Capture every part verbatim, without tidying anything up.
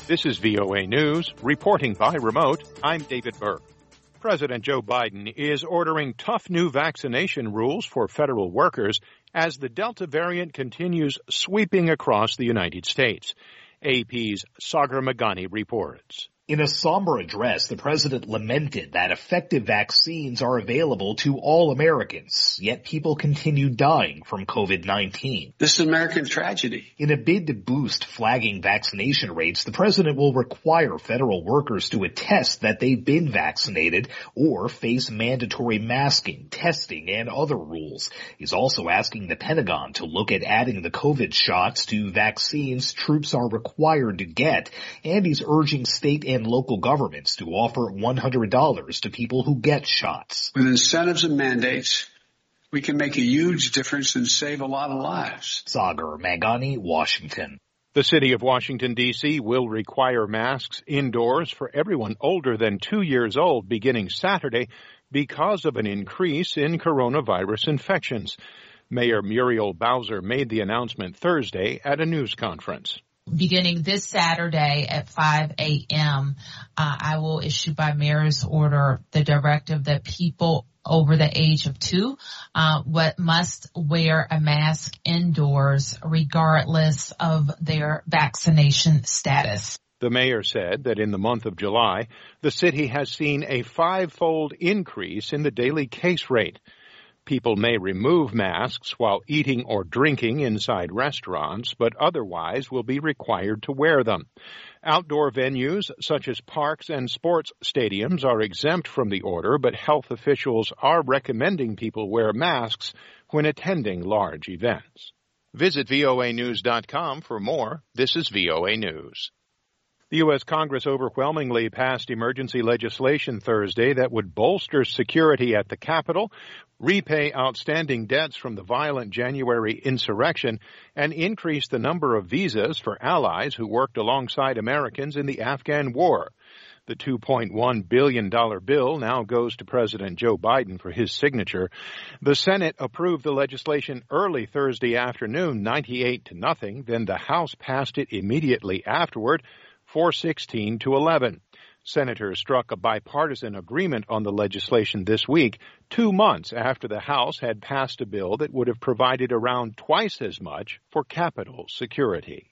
This is V O A News, reporting by remote. I'm David Burke. President Joe Biden is ordering tough new vaccination rules for federal workers as the Delta variant continues sweeping across the United States. A P's Sagar Meghani reports. In a somber address, the president lamented that effective vaccines are available to all Americans, yet people continue dying from COVID nineteen. This is American tragedy. In a bid to boost flagging vaccination rates, the president will require federal workers to attest that they've been vaccinated or face mandatory masking, testing, and other rules. He's also asking the Pentagon to look at adding the COVID shots to vaccines troops are required to get, and he's urging state and local governments to offer one hundred dollars to people who get shots. With incentives and mandates, we can make a huge difference and save a lot of lives. Sagar Meghani, Washington. The city of Washington, D C will require masks indoors for everyone older than two years old beginning Saturday because of an increase in coronavirus infections. Mayor Muriel Bowser made the announcement Thursday at a news conference. Beginning this Saturday at five a.m., uh, I will issue by mayor's order the directive that people over the age of two uh, what must wear a mask indoors regardless of their vaccination status. The mayor said that in the month of July, the city has seen a five-fold increase in the daily case rate. People may remove masks while eating or drinking inside restaurants, but otherwise will be required to wear them. Outdoor venues such as parks and sports stadiums are exempt from the order, but health officials are recommending people wear masks when attending large events. Visit V O A news dot com for more. This is V O A News. The U S. Congress overwhelmingly passed emergency legislation Thursday that would bolster security at the Capitol, repay outstanding debts from the violent January insurrection, and increase the number of visas for allies who worked alongside Americans in the Afghan war. The two point one billion dollars bill now goes to President Joe Biden for his signature. The Senate approved the legislation early Thursday afternoon, ninety-eight to nothing. Then the House passed it immediately afterward, four sixteen to eleven. Senators struck a bipartisan agreement on the legislation this week, two months after the House had passed a bill that would have provided around twice as much for Capitol security.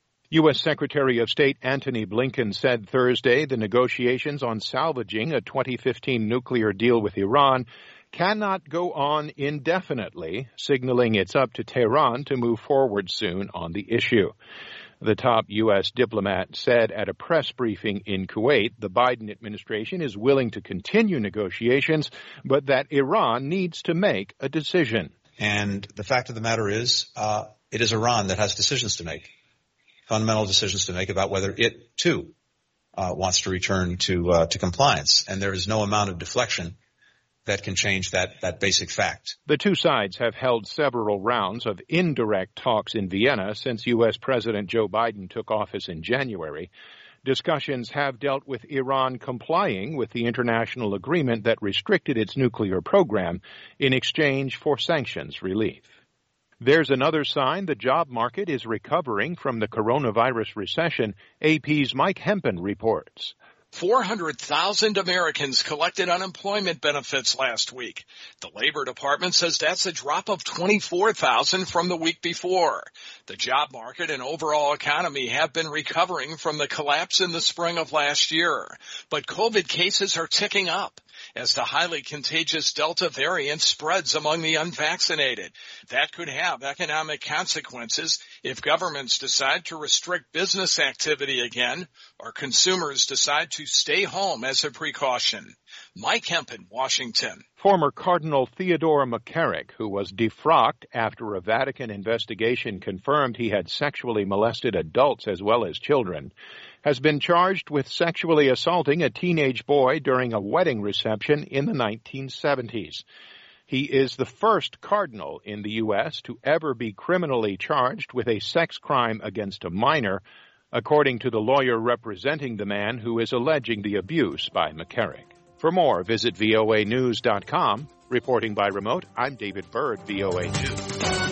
U S. Secretary of State Antony Blinken said Thursday the negotiations on salvaging a twenty fifteen nuclear deal with Iran cannot go on indefinitely, signaling it's up to Tehran to move forward soon on the issue. The top U S diplomat said at a press briefing in Kuwait the Biden administration is willing to continue negotiations, but that Iran needs to make a decision. And the fact of the matter is, uh, it is Iran that has decisions to make, fundamental decisions to make about whether it, too, uh, wants to return to uh, to compliance. And there is no amount of deflection that can change that, that basic fact. The two sides have held several rounds of indirect talks in Vienna since U S. President Joe Biden took office in January. Discussions have dealt with Iran complying with the international agreement that restricted its nuclear program in exchange for sanctions relief. There's another sign the job market is recovering from the coronavirus recession. A P's Mike Hempen reports. four hundred thousand Americans collected unemployment benefits last week. The Labor Department says that's a drop of twenty-four thousand from the week before. The job market and overall economy have been recovering from the collapse in the spring of last year, but COVID cases are ticking up as the highly contagious Delta variant spreads among the unvaccinated. That could have economic consequences if governments decide to restrict business activity again or consumers decide to stay home as a precaution. Mike Hempen, Washington. Former Cardinal Theodore McCarrick, who was defrocked after a Vatican investigation confirmed he had sexually molested adults as well as children, has been charged with sexually assaulting a teenage boy during a wedding reception in the nineteen seventies. He is the first cardinal in the U S to ever be criminally charged with a sex crime against a minor, according to the lawyer representing the man who is alleging the abuse by McCarrick. For more, visit V O A news dot com. Reporting by remote, I'm David Byrd, V O A News.